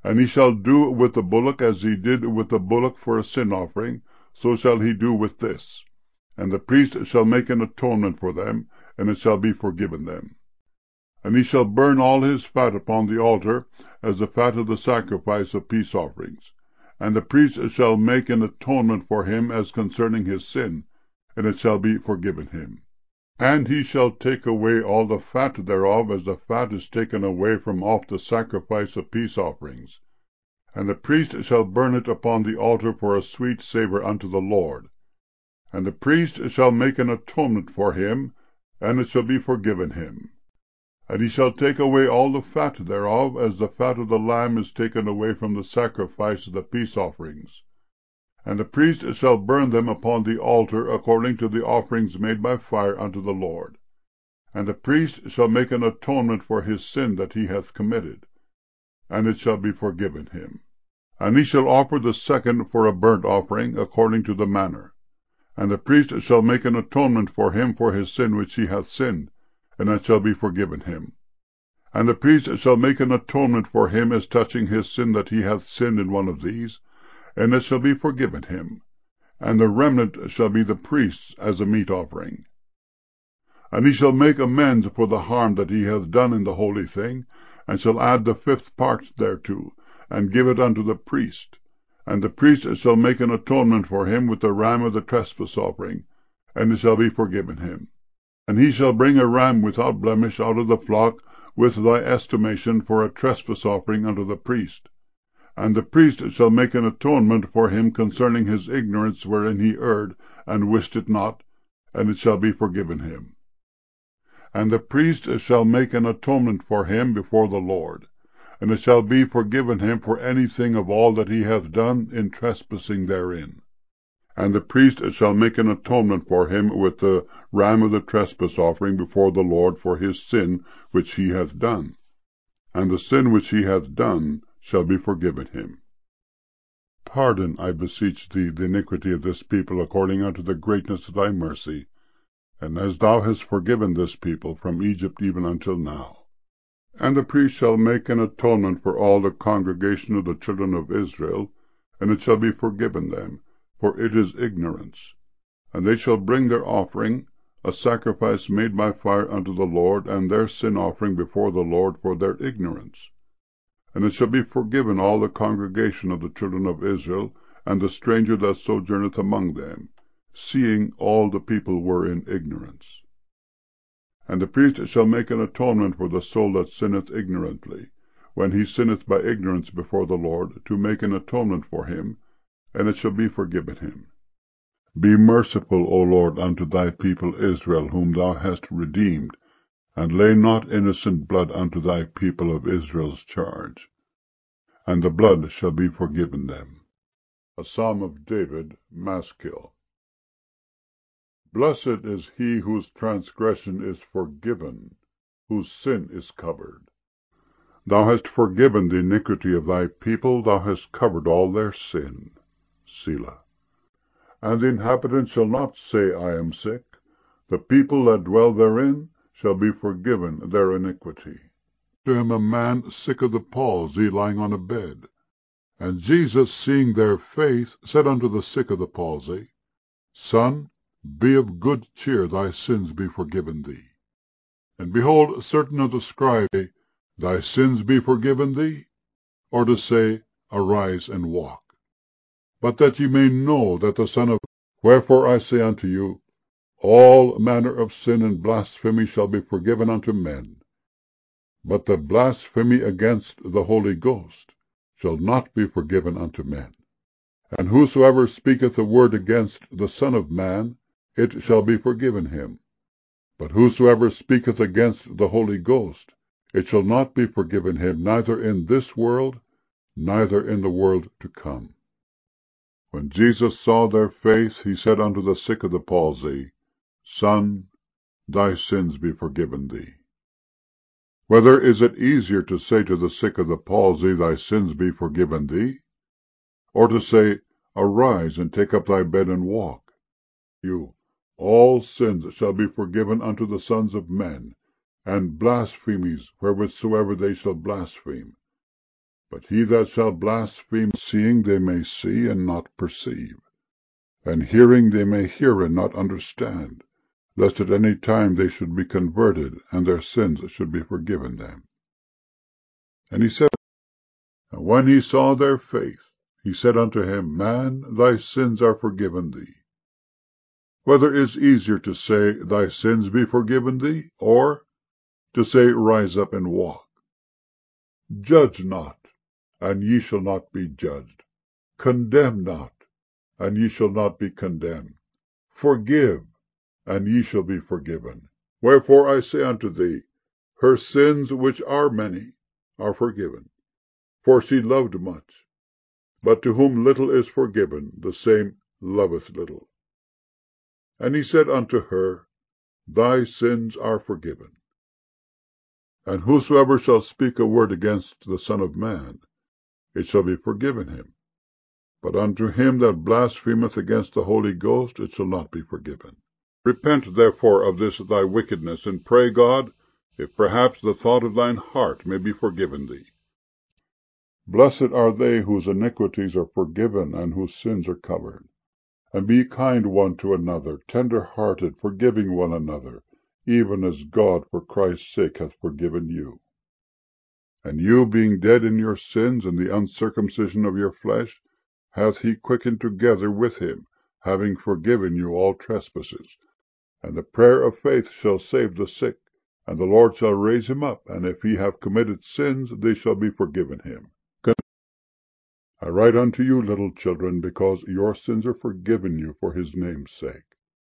And he shall do with the bullock as he did with the bullock for a sin offering, so shall he do with this. And the priest shall make an atonement for them, and it shall be forgiven them. And he shall burn all his fat upon the altar, as the fat of the sacrifice of peace offerings. And the priest shall make an atonement for him as concerning his sin, and it shall be forgiven him. And he shall take away all the fat thereof, as the fat is taken away from off the sacrifice of peace offerings. And the priest shall burn it upon the altar for a sweet savour unto the Lord. And the priest shall make an atonement for him, and it shall be forgiven him. And he shall take away all the fat thereof, as the fat of the lamb is taken away from the sacrifice of the peace offerings. And the priest shall burn them upon the altar, according to the offerings made by fire unto the Lord. And the priest shall make an atonement for his sin that he hath committed, and it shall be forgiven him. And he shall offer the second for a burnt offering, according to the manner. And the priest shall make an atonement for him for his sin which he hath sinned, and it shall be forgiven him. And the priest shall make an atonement for him as touching his sin that he hath sinned in one of these, and it shall be forgiven him. And the remnant shall be the priest's as a meat offering. And he shall make amends for the harm that he hath done in the holy thing, and shall add the 5th part thereto, and give it unto the priest. And the priest shall make an atonement for him with the ram of the trespass offering, and it shall be forgiven him. And he shall bring a ram without blemish out of the flock with thy estimation for a trespass offering unto the priest. And the priest shall make an atonement for him concerning his ignorance wherein he erred, and wist it not, and it shall be forgiven him. And the priest shall make an atonement for him before the Lord, and it shall be forgiven him for anything of all that he hath done in trespassing therein. And the priest shall make an atonement for him with the ram of the trespass offering before the Lord for his sin which he hath done. And the sin which he hath done shall be forgiven him. Pardon, I beseech thee, the iniquity of this people according unto the greatness of thy mercy, and as thou hast forgiven this people from Egypt even until now. And the priest shall make an atonement for all the congregation of the children of Israel, and it shall be forgiven them, for it is ignorance. And they shall bring their offering, a sacrifice made by fire unto the Lord, and their sin offering before the Lord for their ignorance. And it shall be forgiven all the congregation of the children of Israel, and the stranger that sojourneth among them, seeing all the people were in ignorance. And the priest shall make an atonement for the soul that sinneth ignorantly, when he sinneth by ignorance before the Lord, to make an atonement for him, and it shall be forgiven him. Be merciful, O Lord, unto thy people Israel, whom thou hast redeemed, and lay not innocent blood unto thy people of Israel's charge, and the blood shall be forgiven them. A Psalm of David, Maskil. Blessed is he whose transgression is forgiven, whose sin is covered. Thou hast forgiven the iniquity of thy people, thou hast covered all their sin. Selah. And the inhabitants shall not say, I am sick. The people that dwell therein shall be forgiven their iniquity. To him a man sick of the palsy lying on a bed. And Jesus, seeing their faith, said unto the sick of the palsy, Son, be of good cheer, thy sins be forgiven thee. And behold, certain of the scribes say, Thy sins be forgiven thee, or to say, Arise and walk. But that ye may know that the Son of Wherefore I say unto you, all manner of sin and blasphemy shall be forgiven unto men, but the blasphemy against the Holy Ghost shall not be forgiven unto men. And whosoever speaketh a word against the Son of Man, it shall be forgiven him. But whosoever speaketh against the Holy Ghost, it shall not be forgiven him, neither in this world, neither in the world to come. When Jesus saw their faith, he said unto the sick of the palsy, Son, thy sins be forgiven thee. Whether is it easier to say to the sick of the palsy, Thy sins be forgiven thee, or to say, Arise and take up thy bed and walk? All sins shall be forgiven unto the sons of men, and blasphemies wherewithsoever they shall blaspheme. But he that shall blaspheme, seeing they may see and not perceive, and hearing they may hear and not understand, lest at any time they should be converted, and their sins should be forgiven them. And he said, and when he saw their faith, he said unto him, Man, thy sins are forgiven thee. Whether is easier to say, Thy sins be forgiven thee, or to say, Rise up and walk? Judge not, and ye shall not be judged. Condemn not, and ye shall not be condemned. Forgive, and ye shall be forgiven. Wherefore I say unto thee, her sins, which are many, are forgiven, for she loved much. But to whom little is forgiven, the same loveth little. And he said unto her, Thy sins are forgiven. And whosoever shall speak a word against the Son of Man, it shall be forgiven him. But unto him that blasphemeth against the Holy Ghost, it shall not be forgiven. Repent therefore of this thy wickedness, and pray God, if perhaps the thought of thine heart may be forgiven thee. Blessed are they whose iniquities are forgiven, and whose sins are covered. And be kind one to another, tender-hearted, forgiving one another, even as God for Christ's sake hath forgiven you. And you, being dead in your sins and the uncircumcision of your flesh, hath he quickened together with him, having forgiven you all trespasses. And the prayer of faith shall save the sick, and the Lord shall raise him up, and if he have committed sins, they shall be forgiven him. I write unto you, little children, because your sins are forgiven you for his name's sake.